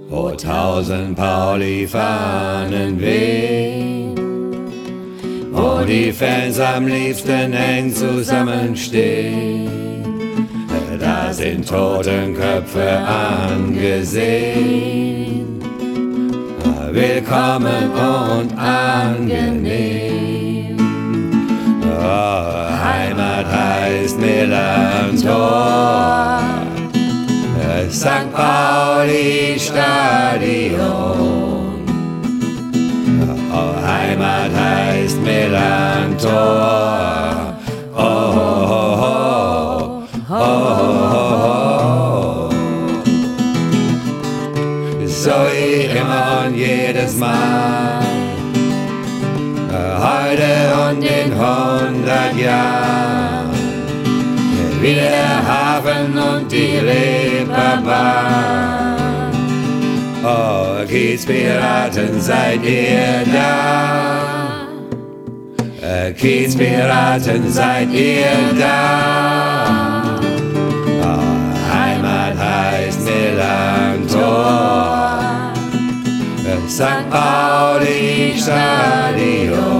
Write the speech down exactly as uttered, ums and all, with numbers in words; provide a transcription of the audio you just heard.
wo tausend Pauli-Fahnen wehen, wo die Fans am liebsten eng zusammenstehen. Da sind Totenköpfe angesehen, willkommen und angenehm. Oh, Heimat heißt Millerntor, Sankt Pauli Stadion. Oh, Heimat heißt Millerntor. Oh, oh, oh, oh, oh. So wie immer und jedes Mal, heute und in hundert Jahren, wie der Hafen und die Reeperbahn. Oh, Kiezpiraten, seid ihr da? Kiezpiraten, seid ihr da? Oh, Heimat heißt Millerntor, Sankt Pauli Stadion.